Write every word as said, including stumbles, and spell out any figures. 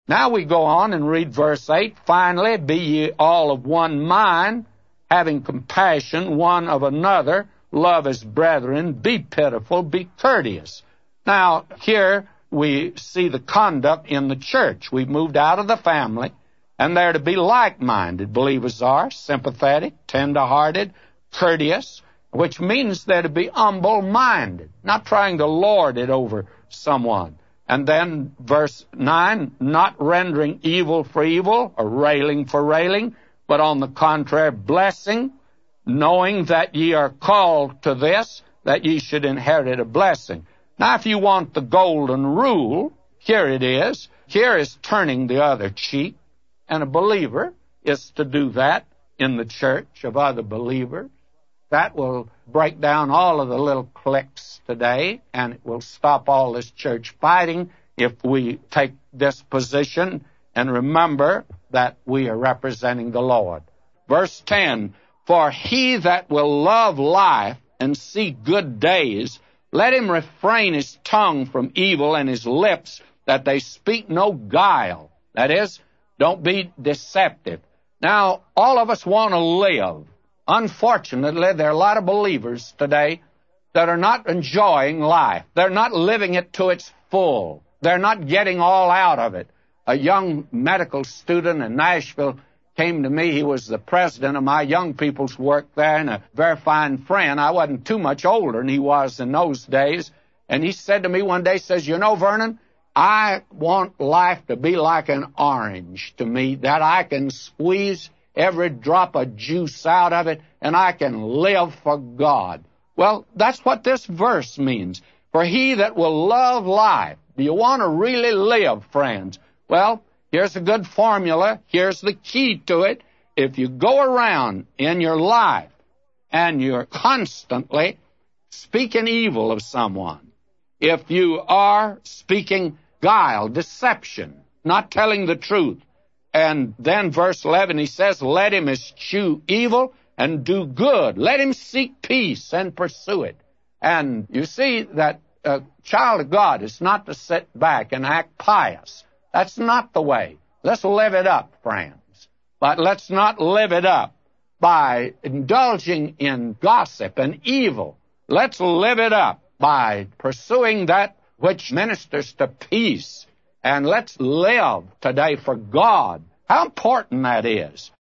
Now we go on and read verse eight. Finally, be ye all of one mind, having compassion one of another, love as brethren, be pitiful, be courteous. Now, here we see the conduct in the church. We've moved out of the family, and they're to be like-minded. Believers are sympathetic, tender-hearted, courteous, which means they're to be humble-minded, not trying to lord it over someone. And then verse nine, not rendering evil for evil or railing for railing, but on the contrary, blessing, knowing that ye are called to this, that ye should inherit a blessing. Now, if you want the golden rule, here it is. Here is turning the other cheek, and a believer is to do that in the church of other believers. That will break down all of the little cliques today, and it will stop all this church fighting if we take this position and remember that we are representing the Lord. Verse ten, for he that will love life and see good days, let him refrain his tongue from evil and his lips, that they speak no guile. That is, don't be deceptive. Now, all of us want to live. Unfortunately, there are a lot of believers today that are not enjoying life. They're not living it to its full. They're not getting all out of it. A young medical student in Nashville came to me. He was the president of my young people's work there and a very fine friend. I wasn't too much older than he was in those days. And he said to me one day, says, you know, Vernon, I want life to be like an orange to me, that I can squeeze every drop of juice out of it, and I can live for God. Well, that's what this verse means. For he that will love life. Do you want to really live, friends? Well, here's a good formula. Here's the key to it. If you go around in your life and you're constantly speaking evil of someone, if you are speaking guile, deception, not telling the truth, and then verse eleven, he says, let him eschew evil and do good. Let him seek peace and pursue it. And you see that a child of God is not to sit back and act pious. That's not the way. Let's live it up, friends. But let's not live it up by indulging in gossip and evil. Let's live it up by pursuing that which ministers to peace. And let's live today for God. How important that is.